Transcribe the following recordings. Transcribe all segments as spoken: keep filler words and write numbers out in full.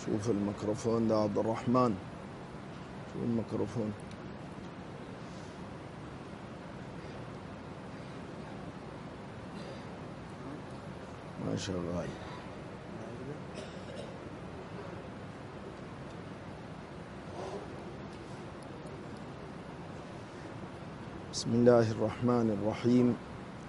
شوف الميكروفون ده عبد الرحمن، شوف الميكروفون. ما شغال. بسم الله الرحمن الرحيم.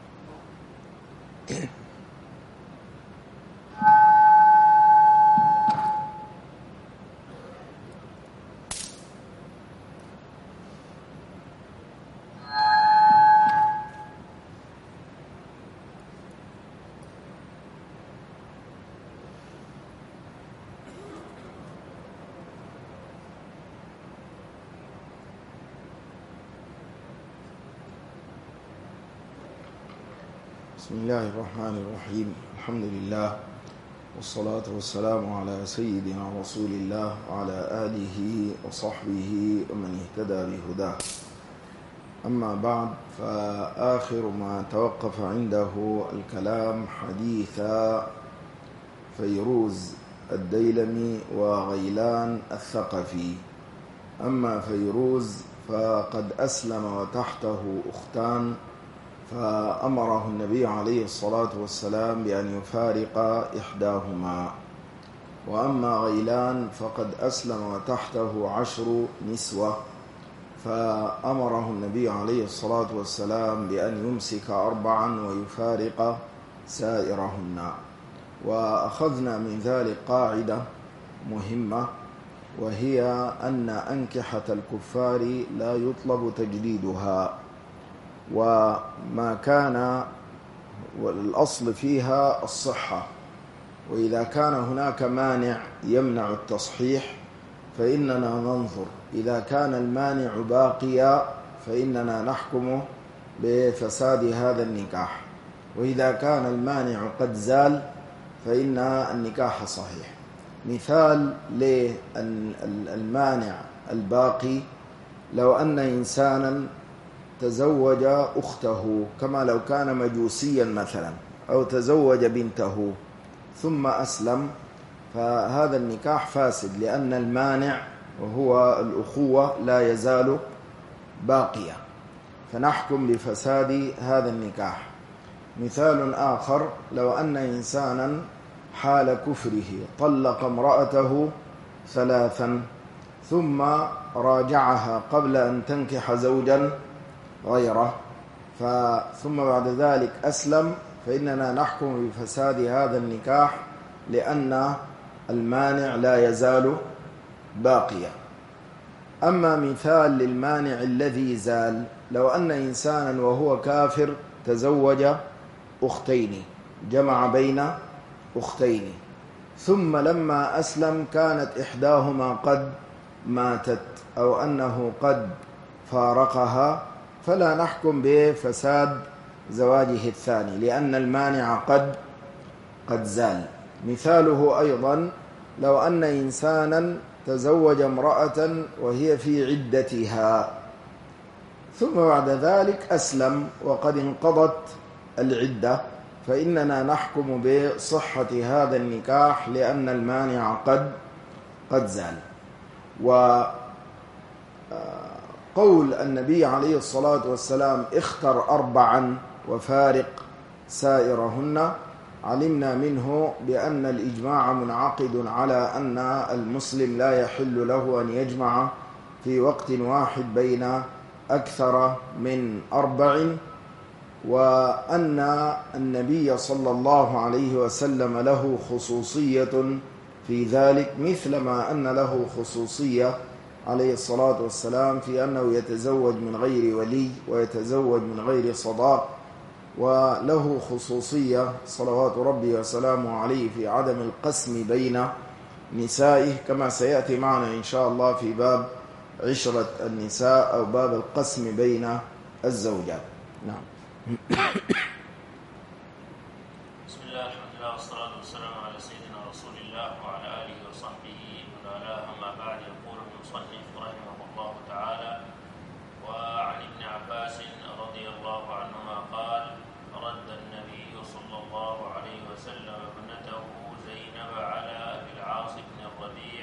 بسم الله الرحمن الرحيم. الحمد لله والصلاة والسلام على سيدنا رسول الله وعلى آله وصحبه ومن اهتدى بهداه. أما بعد، فآخر ما توقف عنده الكلام حديث فيروز الديلمي وغيلان الثقفي. أما فيروز فقد أسلم وتحته أختان، فأمره النبي عليه الصلاة والسلام بأن يفارق إحداهما. وأما غيلان فقد أسلم وتحته عشر نسوة، فأمره النبي عليه الصلاة والسلام بأن يمسك أربعا ويفارق سائرهن. وأخذنا من ذلك قاعدة مهمة، وهي أن أنكحة الكفار لا يطلب تجديدها، وما كان والأصل فيها الصحة. وإذا كان هناك مانع يمنع التصحيح فإننا ننظر، إذا كان المانع باقيا فإننا نحكم بفساد هذا النكاح، وإذا كان المانع قد زال فإن النكاح صحيح. مثال للمانع الباقي: لو أن إنسانا تزوج أخته، كما لو كان مجوسيا مثلا، أو تزوج بنته ثم أسلم، فهذا النكاح فاسد، لأن المانع وهو الأخوة لا يزال باقيا، فنحكم بفساد هذا النكاح. مثال آخر: لو أن إنسانا حال كفره طلق امرأته ثلاثا ثم راجعها قبل أن تنكح زوجا غيره، ثم بعد ذلك أسلم، فإننا نحكم بفساد هذا النكاح، لأن المانع لا يزال باقيا. أما مثال للمانع الذي زال: لو أن إنسانا وهو كافر تزوج أختين، جمع بين أختين، ثم لما أسلم كانت إحداهما قد ماتت أو أنه قد فارقها، فلا نحكم بفساد زواجه الثاني، لأن المانع قد قد زال. مثاله أيضا: لو أن إنسانا تزوج امرأة وهي في عدتها، ثم بعد ذلك أسلم وقد انقضت العدة، فإننا نحكم بصحة هذا النكاح، لأن المانع قد قد زال. و قول النبي عليه الصلاة والسلام: اختر أربعا وفارق سائرهن، علمنا منه بأن الإجماع منعقد على أن المسلم لا يحل له أن يجمع في وقت واحد بين أكثر من أربع، وأن النبي صلى الله عليه وسلم له خصوصية في ذلك، مثلما أن له خصوصية عليه الصلاة والسلام في أنه يتزوج من غير ولي ويتزوج من غير صداق، وله خصوصية صلوات ربي وسلامه عليه في عدم القسم بين نسائه، كما سيأتي معنا إن شاء الله في باب عشرة النساء أو باب القسم بين الزوجات. نعم. بسم الله الحمد لله والصلاة والسلام على سيدنا رسول الله وعلى آله وصحبه ومن والاه. أما بعد، يقول المصنف رحمه الله تعالى: وعن ابن عباس رضي الله عنهما قال: رد النبي صلى الله عليه وسلم ابنته زينب على أبي العاص بن الربيع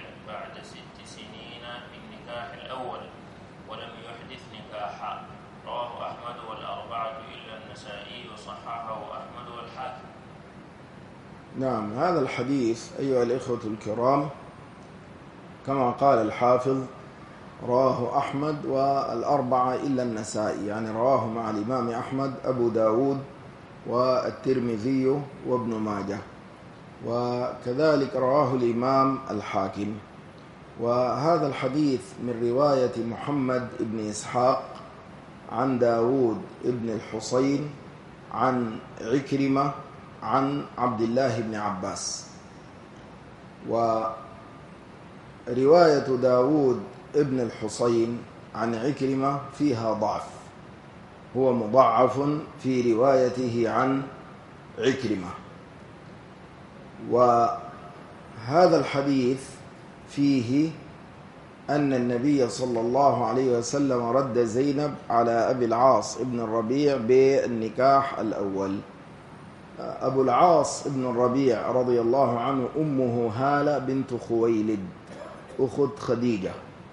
نعم، هذا الحديث أيها الإخوة الكرام كما قال الحافظ رواه أحمد والأربعة إلا النسائي، يعني رواه مع الإمام أحمد أبو داود والترمذي وابن ماجه، وكذلك رواه الإمام الحاكم. وهذا الحديث من رواية محمد بن إسحاق عن داود بن الحصين عن عكرمة عن عبد الله بن عباس. ورواية داود ابن الحصين عن عكرمة فيها ضعف، هو مضعف في روايته عن عكرمة. وهذا الحديث فيه أن النبي صلى الله عليه وسلم رد زينب على أبي العاص ابن الربيع بالنكاح الأول. أبو العاص ابن الربيع رضي الله عنه أمه هالة بنت خويلد أخت خديجة،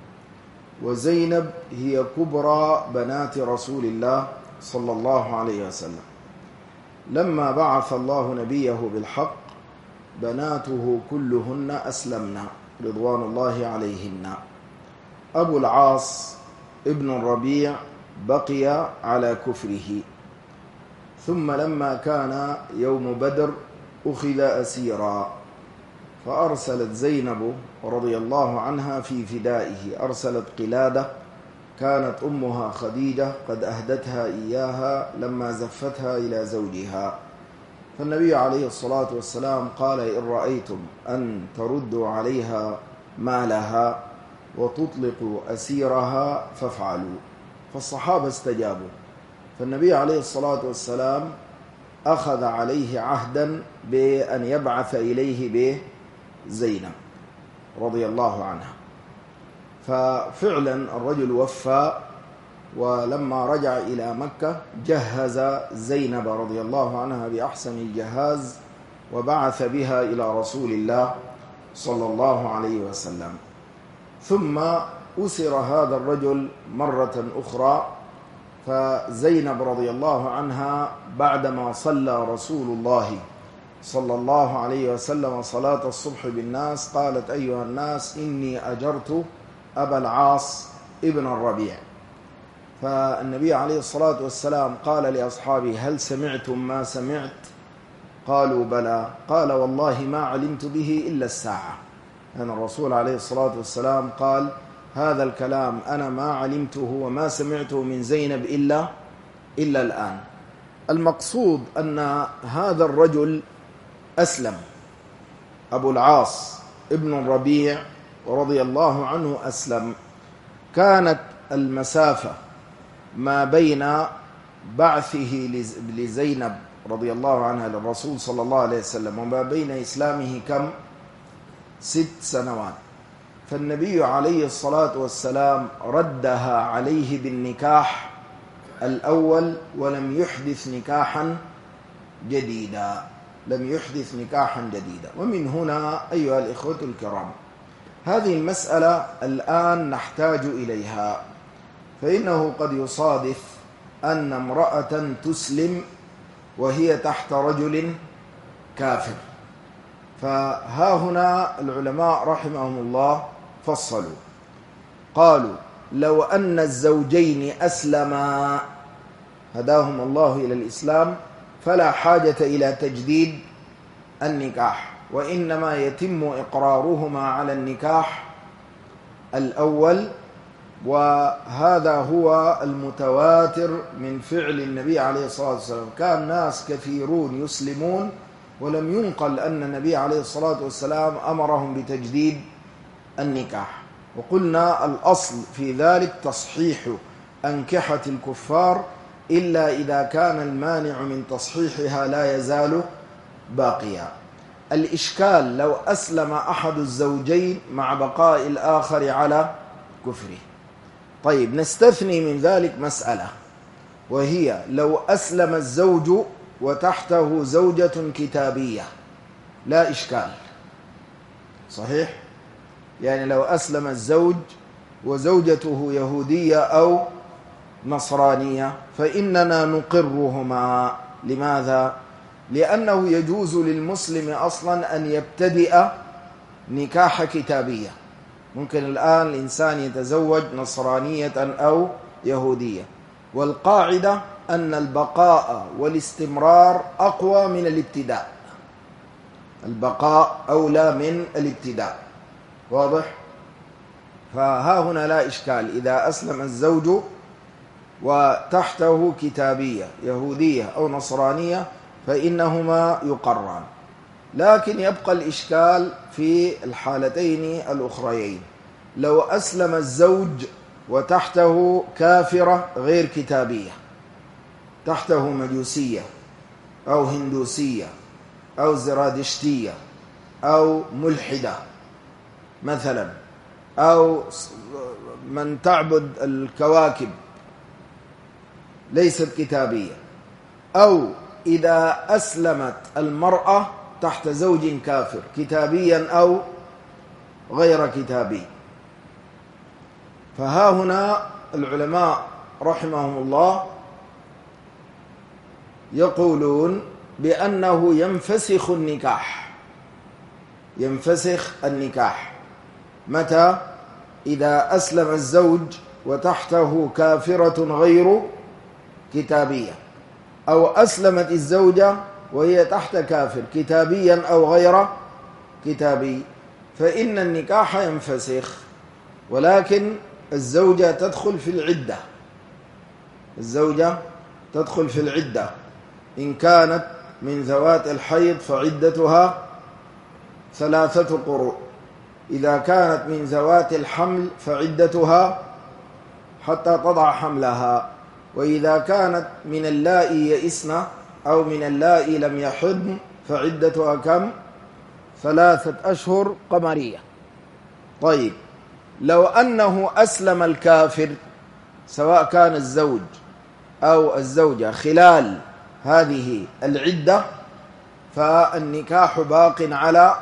وزينب هي كبرى بنات رسول الله صلى الله عليه وسلم. لما بعث الله نبيه بالحق بناته كلهن أسلمن رضوان الله عليهن. أبو العاص ابن الربيع بقي على كفره، ثم لما كان يوم بدر أخذ أسيرا، فأرسلت زينب رضي الله عنها في فدائه، أرسلت قلادة كانت أمها خديجة قد أهدتها إياها لما زفتها إلى زوجها. فالنبي عليه الصلاة والسلام قال: إن رأيتم أن تردوا عليها مالها وتطلقوا أسيرها فافعلوا. فالصحابة استجابوا، فالنبي عليه الصلاة والسلام أخذ عليه عهدا بأن يبعث إليه بزينب رضي الله عنها. ففعلا الرجل وفى، ولما رجع إلى مكة جهز زينب رضي الله عنها بأحسن الجهاز وبعث بها إلى رسول الله صلى الله عليه وسلم. ثم أسر هذا الرجل مرة أخرى، فزينب رضي الله عنها بعدما صلى رسول الله صلى الله عليه وسلم صلاة الصبح بالناس قالت: أيها الناس إني أجرت أبا العاص ابن الربيع. فالنبي عليه الصلاة والسلام قال لأصحابه: هل سمعتم ما سمعت؟ قالوا: بلى. قال: والله ما علمت به إلا الساعة. يعني الرسول عليه الصلاة والسلام قال: هذا الكلام أنا ما علمته وما سمعته من زينب إلا إلا الآن. المقصود أن هذا الرجل أسلم، أبو العاص ابن الربيع رضي الله عنه أسلم. كانت المسافة ما بين بعثه لزينب رضي الله عنها للرسول صلى الله عليه وسلم وما بين إسلامه كم؟ ست سنوات. فالنبي عليه الصلاة والسلام ردها عليه بالنكاح الأول ولم يحدث نكاحا جديدا، لم يحدث نكاحا جديدا. ومن هنا أيها الإخوة الكرام هذه المسألة الآن نحتاج إليها، فإنه قد يصادف أن امرأة تسلم وهي تحت رجل كافر. فها هنا العلماء رحمهم الله فصلوا، قالوا: لو أن الزوجين أسلما هداهم الله إلى الإسلام فلا حاجة إلى تجديد النكاح، وإنما يتم إقرارهما على النكاح الأول. وهذا هو المتواتر من فعل النبي عليه الصلاة والسلام. كان ناس كثيرون يسلمون ولم ينقل أن النبي عليه الصلاة والسلام أمرهم بتجديد النكاح. وقلنا الأصل في ذلك تصحيح أنكحة الكفار إلا إذا كان المانع من تصحيحها لا يزال باقيا. الإشكال لو أسلم أحد الزوجين مع بقاء الآخر على كفره. طيب، نستثني من ذلك مسألة، وهي لو أسلم الزوج وتحته زوجة كتابية لا إشكال، صحيح؟ يعني لو أسلم الزوج وزوجته يهودية أو نصرانية فإننا نقرهما. لماذا؟ لأنه يجوز للمسلم أصلا أن يبتدئ نكاح كتابية. ممكن الآن الإنسان يتزوج نصرانية أو يهودية، والقاعدة أن البقاء والاستمرار أقوى من الابتداء، البقاء أولى من الابتداء. واضح؟ فها هنا لا إشكال، إذا أسلم الزوج وتحته كتابية يهودية أو نصرانية فإنهما يقران. لكن يبقى الإشكال في الحالتين الأخريين. لو أسلم الزوج وتحته كافرة غير كتابية، تحته مجوسية أو هندوسية أو زرادشتية أو ملحدة مثلا، أو من تعبد الكواكب ليست كتابية، أو إذا أسلمت المرأة تحت زوج كافر كتابيا أو غير كتابي، فها هنا العلماء رحمهم الله يقولون بأنه ينفسخ النكاح. ينفسخ النكاح متى؟ إذا أسلم الزوج وتحته كافرة غير كتابية، أو أسلمت الزوجة وهي تحت كافر كتابيا أو غير كتابي، فإن النكاح ينفسخ، ولكن الزوجة تدخل في العدة. الزوجة تدخل في العدة، إن كانت من ذوات الحيض فعدتها ثلاثة قروء، إذا كانت من ذوات الحمل فعدتها حتى تضع حملها، وإذا كانت من اللائي يئسن أو من اللائي لم يحضن فعدتها كم؟ ثلاثة أشهر قمرية. طيب، لو أنه أسلم الكافر سواء كان الزوج أو الزوجة خلال هذه العدة فالنكاح باق على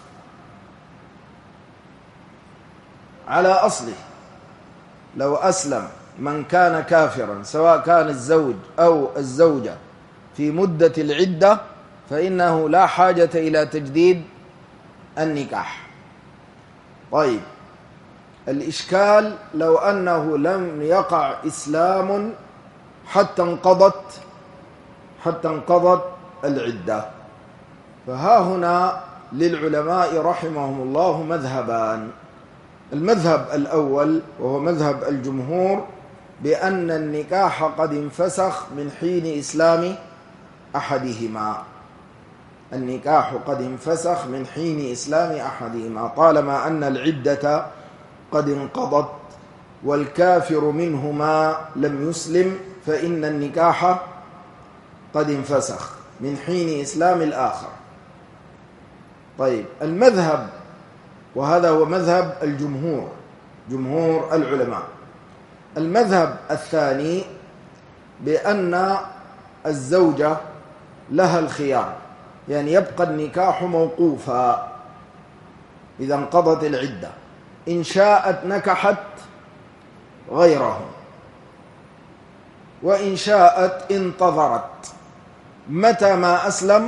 على أصله. لو أسلم من كان كافرا سواء كان الزوج أو الزوجة في مدة العدة فإنه لا حاجة إلى تجديد النكاح. طيب، الإشكال لو أنه لم يقع إسلام حتى انقضت حتى انقضت العدة، فها هنا للعلماء رحمهم الله مذهبان. المذهب الأول وهو مذهب الجمهور بأن النكاح قد انفسخ من حين إسلام أحدهما. النكاح قد انفسخ من حين إسلام أحدهما طالما أن العدة قد انقضت والكافر منهما لم يسلم، فإن النكاح قد انفسخ من حين إسلام الآخر. طيب، المذهب، وهذا هو مذهب الجمهور جمهور العلماء، المذهب الثاني بأن الزوجة لها الخيار، يعني يبقى النكاح موقوفا إذا انقضت العدة، إن شاءت نكحت غيره وإن شاءت انتظرت. متى ما أسلم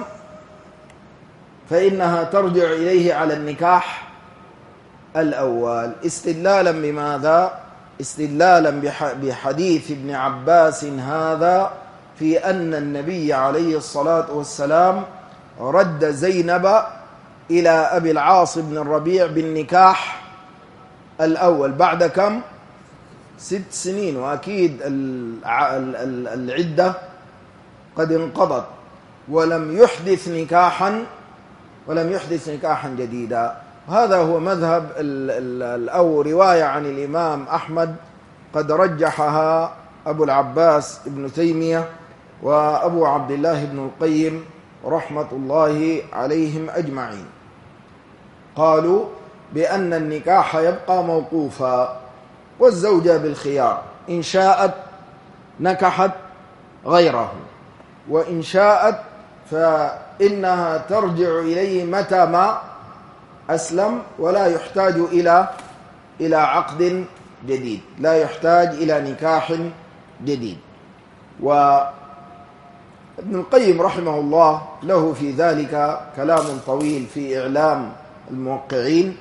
فإنها ترجع إليه على النكاح الأول، استدلالا بماذا؟ استدلالا بحديث ابن عباس هذا في أن النبي عليه الصلاة والسلام رد زينب إلى أبي العاص بن الربيع بالنكاح الأول بعد كم؟ ست سنين، وأكيد العدة قد انقضت، ولم يحدث نكاحا ولم يحدث نكاحا جديدا. هذا هو مذهب أو رواية عن الإمام أحمد قد رجحها أبو العباس ابن تيمية وأبو عبد الله بن القيم رحمة الله عليهم أجمعين. قالوا بأن النكاح يبقى موقوفا والزوجة بالخيار، إن شاءت نكحت غيره وإن شاءت فإنها ترجع إليه متى ما أسلم، ولا يحتاج إلى إلى عقد جديد، لا يحتاج إلى نكاح جديد. ابن القيم رحمه الله له في ذلك كلام طويل في إعلام الموقعين،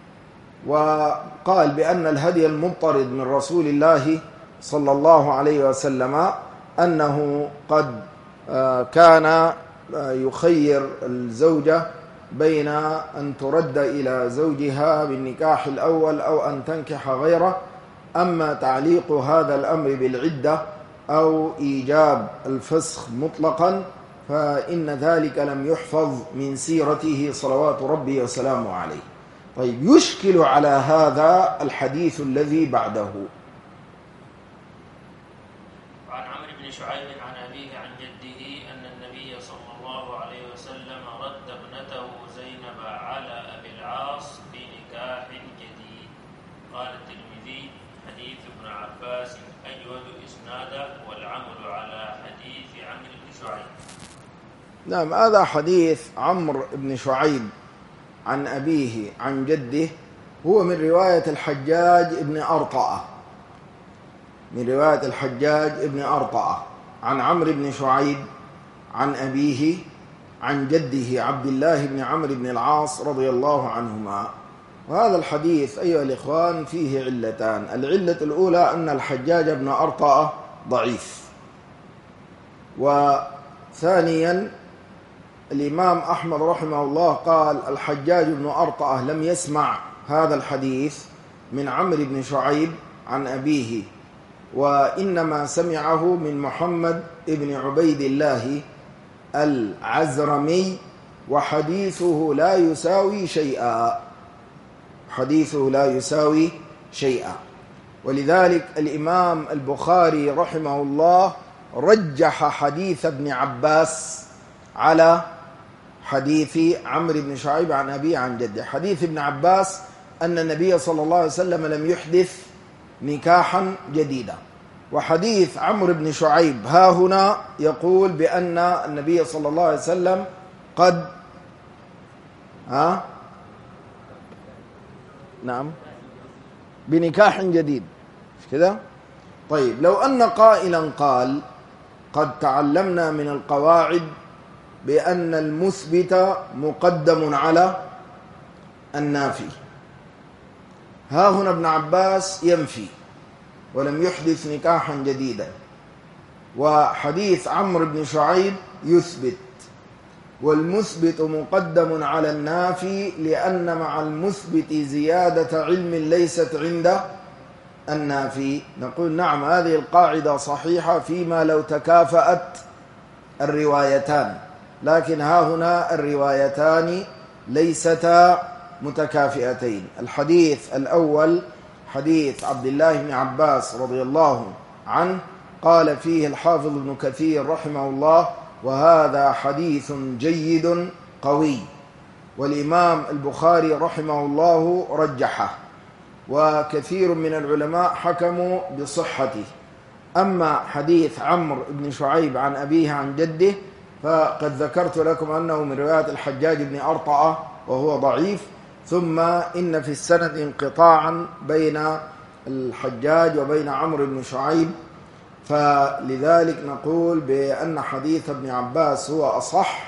وقال بأن الهدي المضطرد من رسول الله صلى الله عليه وسلم أنه قد كان يخير الزوجة بين أن ترد إلى زوجها بالنكاح الأول أو أن تنكح غيره. أما تعليق هذا الأمر بالعدة أو إيجاب الفسخ مطلقا فإن ذلك لم يحفظ من سيرته صلوات ربي وسلامه عليه. طيب، يشكل على هذا الحديث الذي بعده. عن عمرو بن شعيب عن أبيه عن جده أن النبي صلى الله عليه وسلم رد ابنته زينب على أبي العاص بنكاح جديد. قال الترمذي: حديث ابن عباس أجود إسنادا والعمل على حديث عمرو بن شعيب. نعم، هذا حديث عمرو بن شعيب عن أبيه عن جده، هو من رواية الحجاج ابن أرطأة من رواية الحجاج ابن أرطأة عن عمرو بن شعيب عن أبيه عن جده عبد الله بن عمرو بن العاص رضي الله عنهما. وهذا الحديث أيها الإخوان فيه علتان. العلة الأولى أن الحجاج بن أرطأة ضعيف، وثانيا الإمام أحمد رحمه الله قال الحجاج بن أرطأة لم يسمع هذا الحديث من عمرو بن شعيب عن أبيه، وإنما سمعه من محمد بن عبيد الله العزرمي، وحديثه لا يساوي شيئا حديثه لا يساوي شيئا ولذلك الإمام البخاري رحمه الله رجح حديث ابن عباس على حديث عمرو بن شعيب عن أبيه عن جده. حديث ابن عباس أن النبي صلى الله عليه وسلم لم يحدث نكاحا جديدا، وحديث عمرو بن شعيب ها هنا يقول بأن النبي صلى الله عليه وسلم قد ها نعم بنكاح جديد، مش كده؟ طيب، لو أن قائلا قال قد تعلمنا من القواعد بأن المثبت مقدم على النافي، ها هنا ابن عباس ينفي ولم يحدث نكاحا جديدا، وحديث عمرو بن شعيب يثبت، والمثبت مقدم على النافي لأن مع المثبت زيادة علم ليست عند النافي. نقول نعم، هذه القاعدة صحيحة فيما لو تكافأت الروايتان، لكن ها هنا الروايتان ليستا متكافئتين. الحديث الأول حديث عبد الله بن عباس رضي الله عنه قال فيه الحافظ ابن كثير رحمه الله: وهذا حديث جيد قوي، والإمام البخاري رحمه الله رجحه، وكثير من العلماء حكموا بصحته. أما حديث عمرو بن شعيب عن أبيه عن جده فقد ذكرت لكم أنه من رواية الحجاج بن أرطأة وهو ضعيف، ثم إن في السند انقطاعا بين الحجاج وبين عمرو بن شعيب، فلذلك نقول بأن حديث ابن عباس هو أصح.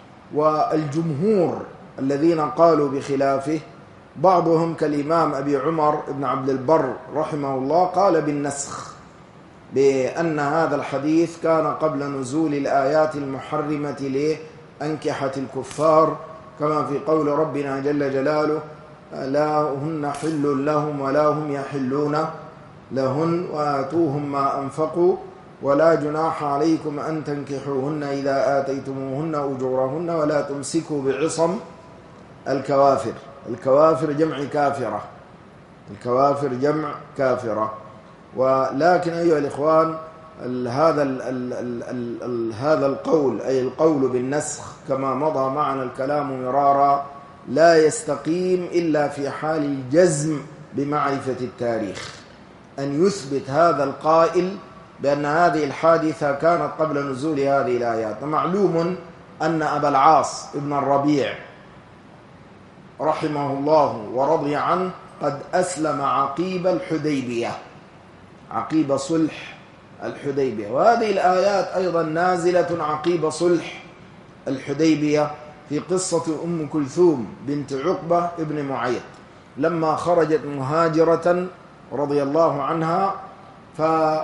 والجمهور الذين قالوا بخلافه بعضهم كالإمام أبي عمر بن عبد البر رحمه الله قال بالنسخ، بأن هذا الحديث كان قبل نزول الآيات المحرمة لأنكحة الكفار، كما في قول ربنا جل جلاله: لا هن حل لهم ولا هم يحلون لهن وآتوهم ما أنفقوا ولا جناح عليكم أن تنكحوهن إذا آتيتموهن أجورهن ولا تمسكوا بعصم الكوافر. الكوافر جمع كافرة، الكوافر جمع كافرة. ولكن أيها الإخوان، هذا ال ال ال ال ال هذا القول، أي القول بالنسخ كما مضى معنا الكلام مرارا، لا يستقيم إلا في حال الجزم بمعرفة التاريخ، أن يثبت هذا القائل بأن هذه الحادثة كانت قبل نزول هذه الآيات. معلوم أن أبا العاص ابن الربيع رحمه الله ورضي عنه قد أسلم عقيب الحديبية، عقيب صلح الحديبية. وهذه الآيات أيضا نازلة عقيب صلح الحديبية في قصة أم كلثوم بنت عقبة ابن معيط لما خرجت مهاجرة رضي الله عنها، ف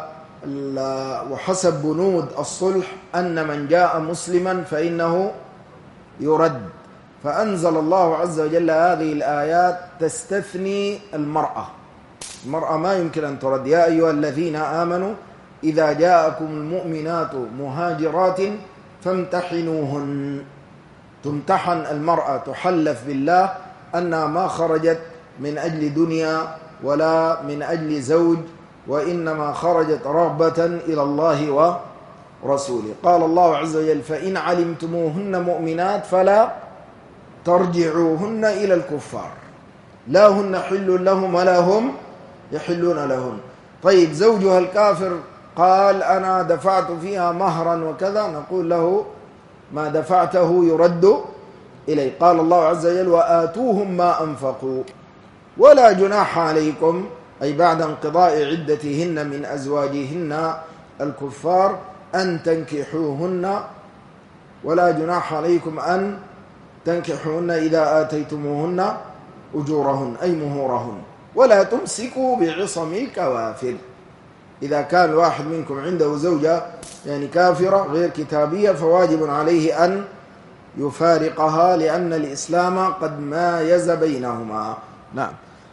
وحسب بنود الصلح أن من جاء مسلما فإنه يرد، فأنزل الله عز وجل هذه الآيات تستثني المرأة. المرأة ما يمكن أن ترد. يا أيها الذين آمنوا إذا جاءكم المؤمنات مهاجرات فامتحنوهن. تمتحن المرأة، تحلف بالله أنها ما خرجت من أجل دنيا ولا من أجل زوج، وإنما خرجت رغبة إلى الله ورسوله. قال الله عز وجل فإن علمتموهن مؤمنات فلا ترجعوهن إلى الكفار لا هن حل لهم ولا هم يحلون لهن. طيب زوجها الكافر قال أنا دفعت فيها مهرا وكذا، نقول له ما دفعته يرد إليه. قال الله عز وجل وآتوهم ما أنفقوا ولا جناح عليكم، أي بعد انقضاء عدتهن من أزواجهن الكفار أن تنكحوهن، ولا جناح عليكم أن تنكحوهن إذا آتيتموهن أجورهن أي مهورهن، ولا تمسكوا بعصم الكوافر. إذا كان واحد منكم عنده زوجة يعني كافرة غير كتابية فواجب عليه أن يفارقها، لأن الإسلام قد مايز بينهما. نعم.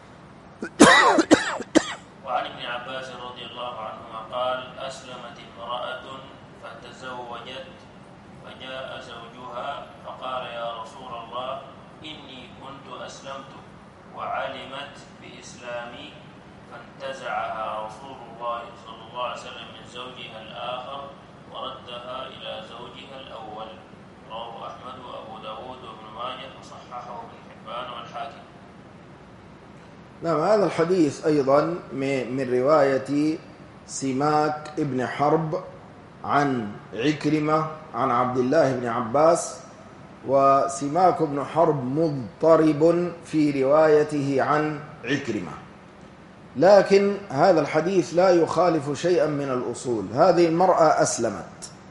وعن ابن عباس رضي الله عنهما قال أسلمت امرأة فتزوجت فجاء زوجها فقال يا رسول الله إني كنت أسلمت وعلمت بإسلامي، فانتزعها رسول الله صلى الله عليه وسلم من زوجها الآخر وردها إلى زوجها الأول. رواه أحمد وأبو داود وابن ماجه وصححه ابن حبان والحاكم. نعم. هذا الحديث أيضا من رواية سماك ابن حرب عن عكرمة عن عبد الله بن عباس، وسماك بن حرب مضطرب في روايته عن عكرمة، لكن هذا الحديث لا يخالف شيئا من الأصول. هذه المرأة أسلمت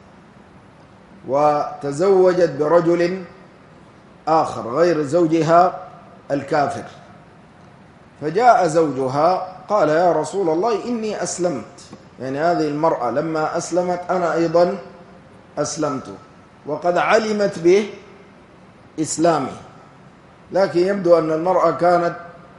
وتزوجت برجل آخر غير زوجها الكافر، فجاء زوجها قال يا رسول الله إني أسلمت، يعني هذه المرأة لما أسلمت أنا أيضا أسلمت، وقد علمت به إسلامي، لكن يبدو أن المرأة كانت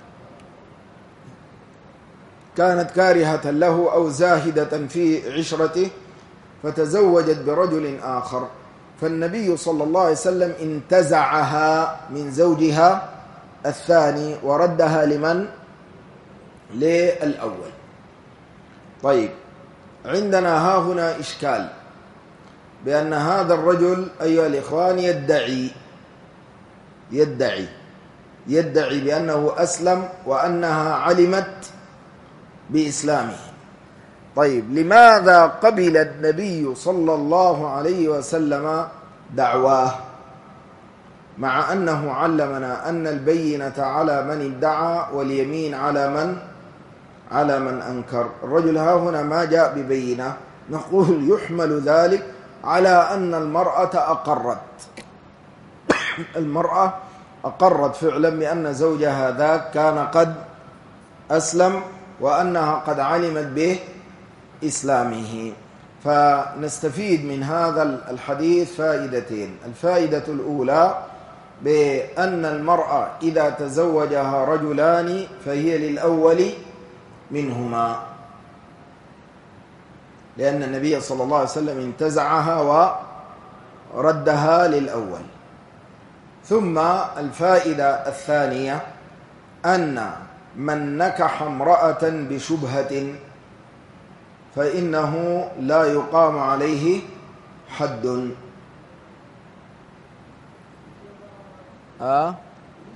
كانت كارهة له أو زاهدة في عشرته فتزوجت برجل آخر، فالنبي صلى الله عليه وسلم انتزعها من زوجها الثاني وردها لمن؟ للأول. طيب عندنا ها هنا إشكال بأن هذا الرجل أيها الإخوان يدعي يدعي يدعي بأنه أسلم وأنها علمت بإسلامه. طيب لماذا قبل النبي صلى الله عليه وسلم دعواه مع أنه علمنا أن البينة على من ادعى واليمين على من على من أنكر؟ الرجل ها هنا ما جاء ببينة، نقول يحمل ذلك على أن المرأة أقرت المرأة أقرت فعلا بأن زوجها ذاك كان قد أسلم وأنها قد علمت به إسلامه. فنستفيد من هذا الحديث فائدتين. الفائدة الأولى بأن المرأة إذا تزوجها رجلان فهي للأول منهما، لأن النبي صلى الله عليه وسلم انتزعها وردها للأول. ثم الفائدة الثانية أن من نكح امرأة بشبهة فإنه لا يقام عليه حد. أه؟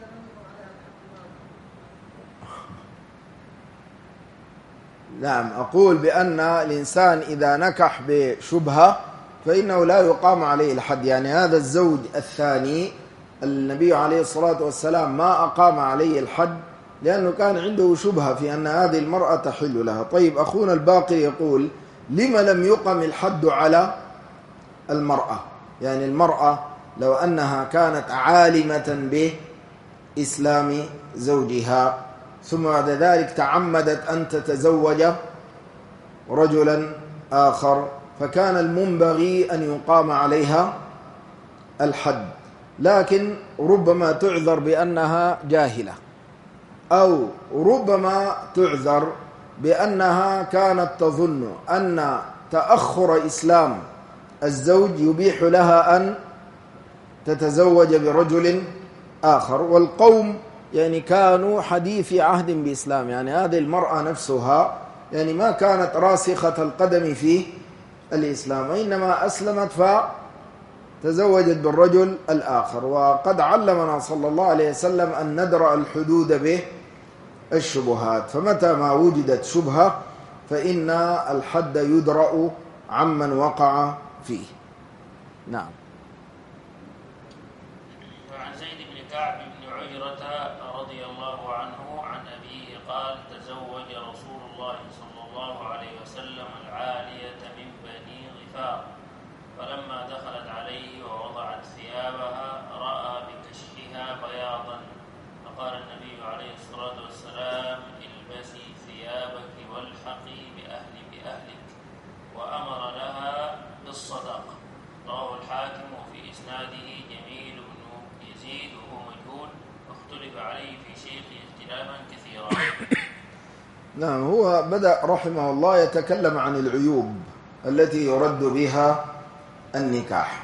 نعم، أقول بأن الإنسان إذا نكح بشبهة فإنه لا يقام عليه الحد. يعني هذا الزوج الثاني النبي عليه الصلاة والسلام ما أقام عليه الحد لأنه كان عنده شبهة في أن هذه المرأة تحل لها. طيب أخونا الباقر يقول لما لم يقم الحد على المرأة؟ يعني المرأة لو أنها كانت عالمة بإسلام زوجها ثم بعد ذلك تعمدت أن تتزوج رجلا آخر، فكان المنبغي أن يقام عليها الحد، لكن ربما تعذر بأنها جاهلة، أو ربما تعذر بأنها كانت تظن أن تأخر إسلام الزوج يبيح لها أن تتزوج برجل آخر. والقوم يعني كانوا حديثي عهد بإسلام، يعني هذه المرأة نفسها يعني ما كانت راسخة القدم في الإسلام، وإنما أسلمت فتزوجت بالرجل الآخر. وقد علمنا صلى الله عليه وسلم أن ندرأ الحدود به الشبهات، فمتى ما وجدت شبهة فإن الحد يدرأ عمن وقع فيه. نعم. وعن زيد بن كعب بن عجرة رضي الله عنه عن أبيه قال: تزوج رسول الله صلى الله عليه وسلم العالية من بني غفار، فلما دخلت عليه ووضعت ثيابها رأى بكشفها بياضا، فقال النبي عليه الصلاة والسلام: البسي ثيابك والحقي بأهل بأهلك، وأمر لها بالصداقة. رواه الحاكم وفي إسناده جميل بن يزيد وهو مجهول، واختلف عليه في شيخه اختلافا كثيرا. نعم. هو بدأ رحمه الله يتكلم عن العيوب التي يرد بها النكاح،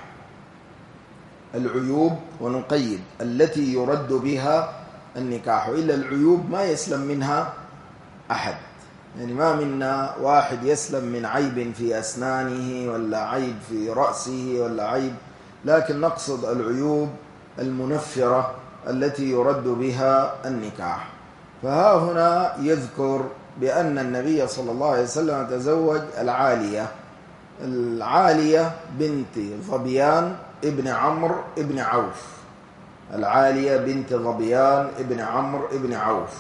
العيوب ونقيد التي يرد بها النكاح، إلا العيوب ما يسلم منها أحد، يعني ما منا واحد يسلم من عيب في أسنانه ولا عيب في رأسه ولا عيب، لكن نقصد العيوب المنفرة التي يرد بها النكاح. فها هنا يذكر بأن النبي صلى الله عليه وسلم تزوج العالية، العالية بنت ظبيان ابن عمرو ابن عوف، العالية بنت ظبيان ابن عمرو ابن عوف،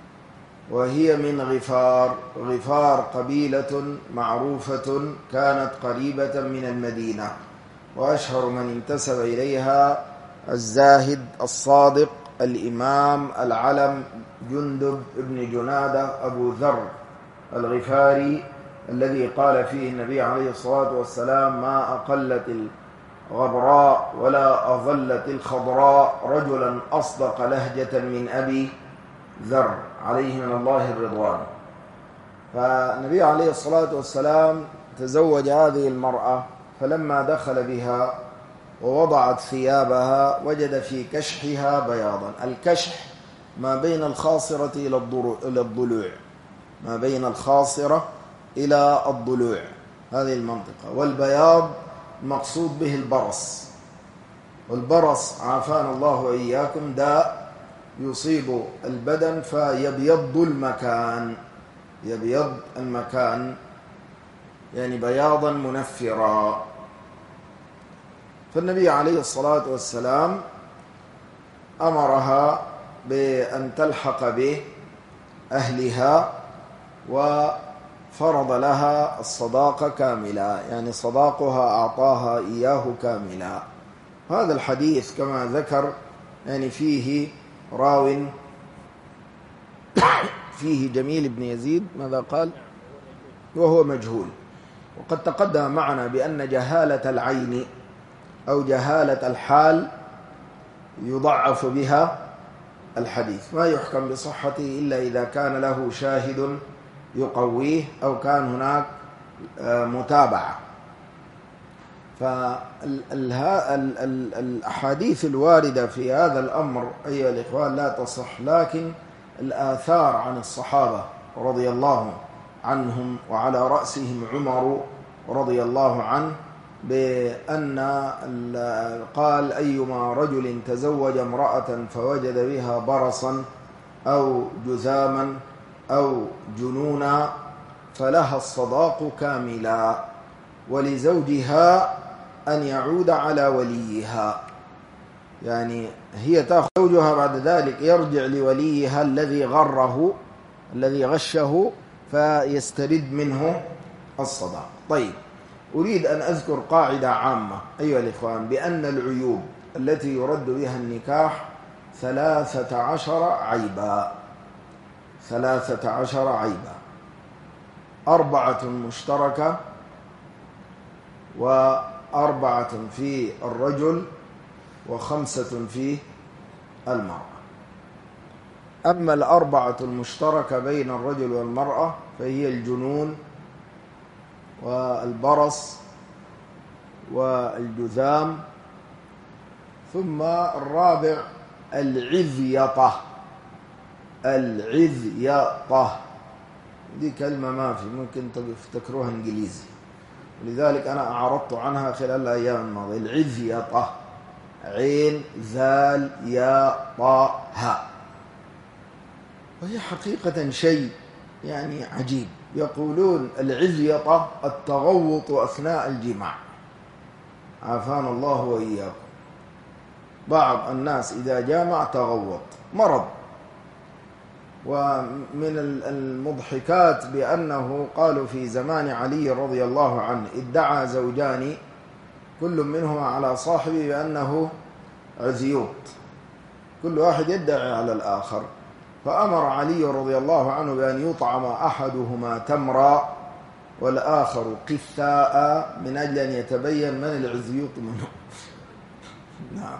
وهي من غفار. غفار قبيلة معروفة كانت قريبة من المدينة، وأشهر من انتسب إليها الزاهد الصادق الإمام العلم جندب بن جنادة أبو ذر الغفاري، الذي قال فيه النبي عليه الصلاة والسلام: ما أقلت الغبراء ولا أظلت الخضراء رجلا أصدق لهجة من أبي ذر عليه من الله الرضوان. فالنبي عليه الصلاة والسلام تزوج هذه المرأة، فلما دخل بها ووضعت ثيابها وجد في كشحها بياضا. الكشح ما بين الخاصرة إلى الضلوع، ما بين الخاصرة إلى الضلوع، هذه المنطقة. والبياض مقصود به البرص، والبرص عافانا الله وإياكم داء يصيب البدن فيبيض المكان، يبيض المكان يعني بياضا منفرا. فالنبي عليه الصلاة والسلام أمرها بأن تلحق بأهلها وفرض لها الصداقة كاملة، يعني صداقها أعطاها إياه كاملا. هذا الحديث كما ذكر يعني فيه راو فيه جميل بن يزيد، ماذا قال؟ وهو مجهول. وقد تقدم معنا بأن جهالة العين أو جهالة الحال يضعف بها الحديث، ما يحكم بصحته إلا إذا كان له شاهد يقويه أو كان هناك متابعة. فالأحاديث الواردة في هذا الأمر أيها الإخوان لا تصح، لكن الآثار عن الصحابة رضي الله عنهم وعلى رأسهم عمر رضي الله عنه بأن قال: أيما رجل تزوج امرأة فوجد بها برصا أو جذاما أو جنونا فلها الصداق كاملا، ولزوجها أن يعود على وليها، يعني هي تأخذ زوجها بعد ذلك يرجع لوليها الذي غره الذي غشه فيسترد منه الصداق. طيب، أريد أن أذكر قاعدة عامة أيها الإخوان بأن العيوب التي يرد بها النكاح ثلاثة عشر عيبا، ثلاثة عشر عيبا، أربعة مشتركة وأربعة في الرجل وخمسة في المرأة. أما الأربعة المشتركة بين الرجل والمرأة فهي الجنون والبرص والجذام، ثم الرابع العذيطة. العذيطة دي كلمة ما في، ممكن تفتكروها إنجليزي، ولذلك أنا أعرضت عنها خلال الأيام الماضية. العذيطة، عين ذال يا طا ها، وهي حقيقة شيء يعني عجيب. يقولون العذيطة التغوط أثناء الجماع، عافانا الله وإياكم. بعض الناس إذا جامع تغوط، مرض. ومن المضحكات بأنه قالوا في زمان علي رضي الله عنه ادعى زوجان كل منهما على صاحبه بأنه عذيوط، كل واحد يدعي على الآخر، فأمر علي رضي الله عنه بأن يطعم أحدهما تمرا والآخر قثاء من أجل أن يتبين من العذيوط منه. نعم،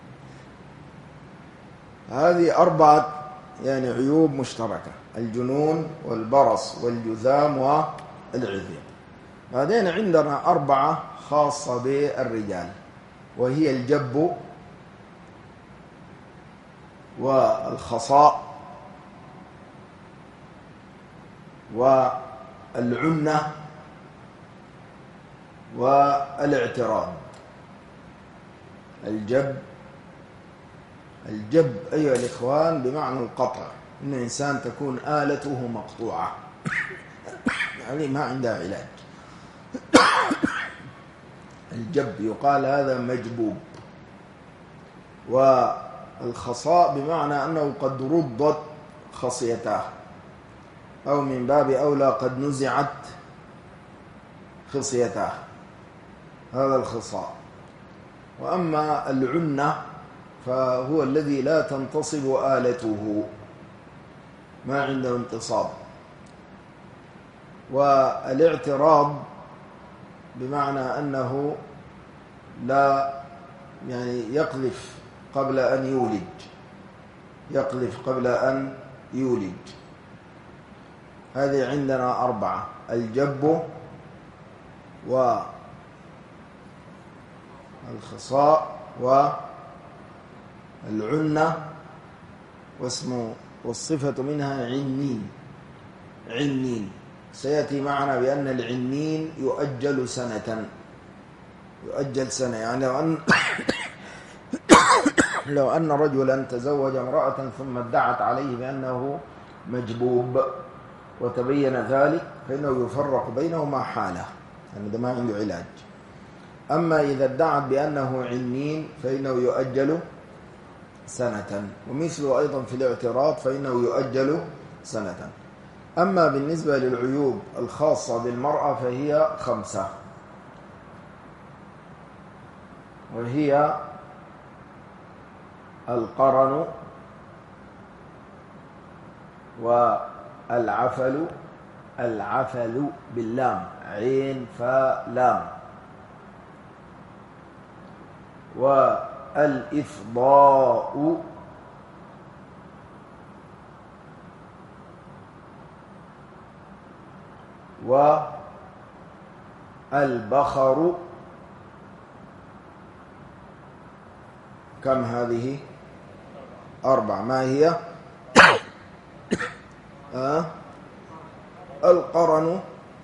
هذه أربعة يعني عيوب مشتركة: الجنون والبرص والجذام والعذيط. بعدين عندنا أربعة خاصة بالرجال، وهي الجب والخصاء والعنة والاعتراض. الجب الجب أيها الإخوان بمعنى القطع، إن إنسان تكون آلته مقطوعة يعني ما عندها علاج. الجب يقال هذا مجبوب. والخصاء بمعنى أنه قد ردت خصيتاه، أو من باب أولى قد نزعت خصيتاه، هذا الخصاء. وأما العنة فهو الذي لا تنتصب آلته، ما عنده انتصاب. والاعتراض بمعنى أنه لا يعني يقذف قبل أن يولج، يقذف قبل أن يولج. هذه عندنا أربعة: الجب والخصاء والعنة، واسمه والصفة منها عنين. عنين سيأتي معنا بأن العنين يؤجل سنة، يؤجل سنة. يعني لو أن لو أن رجلا تزوج امرأة ثم ادعت عليه بأنه مجبوب وتبين ذلك فإنه يفرق بينهما حالة، يعني ده ما عنده علاج. أما إذا ادعت بأنه عنين فإنه يؤجل سنة، ومثله أيضا في الاعتراض فإنه يؤجل سنة. أما بالنسبة للعيوب الخاصة بالمرأة فهي خمسة، وهي القرن والعفل، العفل باللام، عين فاء لام، والإفضاء، والبخر. كم هذه؟ أربع. ما هي؟ أه؟ القرن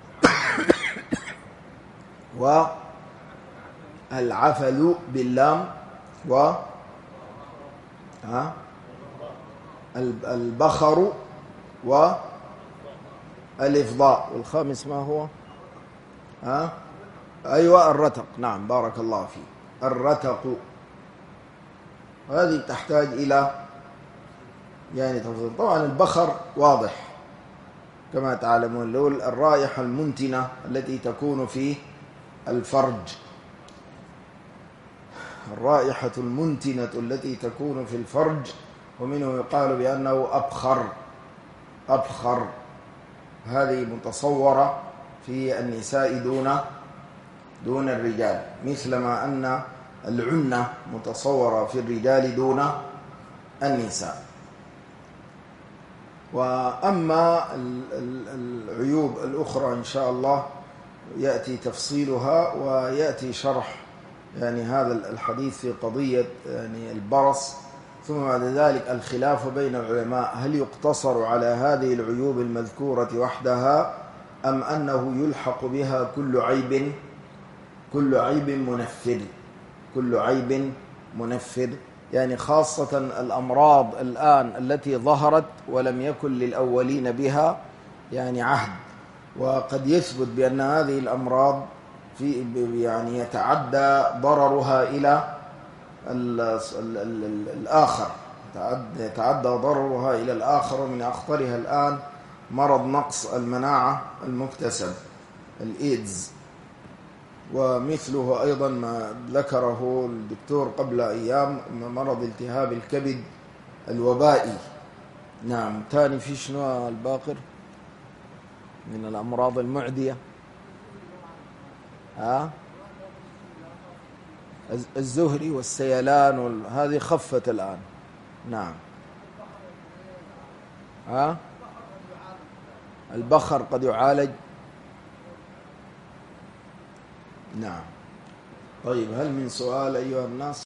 والعفل باللام و أه؟ البخر والإفضاء. والخامس ما هو؟ أه؟ أيوة الرتق. نعم بارك الله فيك، الرتق. وهذه تحتاج إلى يعني تفضيل. طبعا البخر واضح، كما تعلمون الرائحة المنتنة التي تكون في الفرج، الرائحة المنتنة التي تكون في الفرج، ومنه يقال بأنه أبخر أبخر، هذه متصورة في النساء دون دون الرجال، مثلما أن العنة متصورة في الرجال دون النساء. وأما العيوب الأخرى إن شاء الله يأتي تفصيلها ويأتي شرح يعني هذا الحديث في قضية يعني البرص. ثم بعد ذلك الخلاف بين العلماء، هل يقتصر على هذه العيوب المذكورة وحدها أم أنه يلحق بها كل عيب كل عيب منفر كل عيب منفر يعني خاصة الأمراض الآن التي ظهرت ولم يكن للأولين بها يعني عهد، وقد يثبت بأن هذه الأمراض في يعني يتعدى ضررها إلى الآخر، يتعدى ضررها إلى الآخر، ومن أخطرها الآن مرض نقص المناعة المكتسب الإيدز، ومثله أيضا ما ذكره الدكتور قبل أيام مرض التهاب الكبد الوبائي. نعم. تاني في شنو الباقر من الأمراض المعدية؟ ها الزهري والسيلان هذه خفت الآن. نعم. ها البخر قد يعالج. نعم. طيب، هل من سؤال أيها الناس؟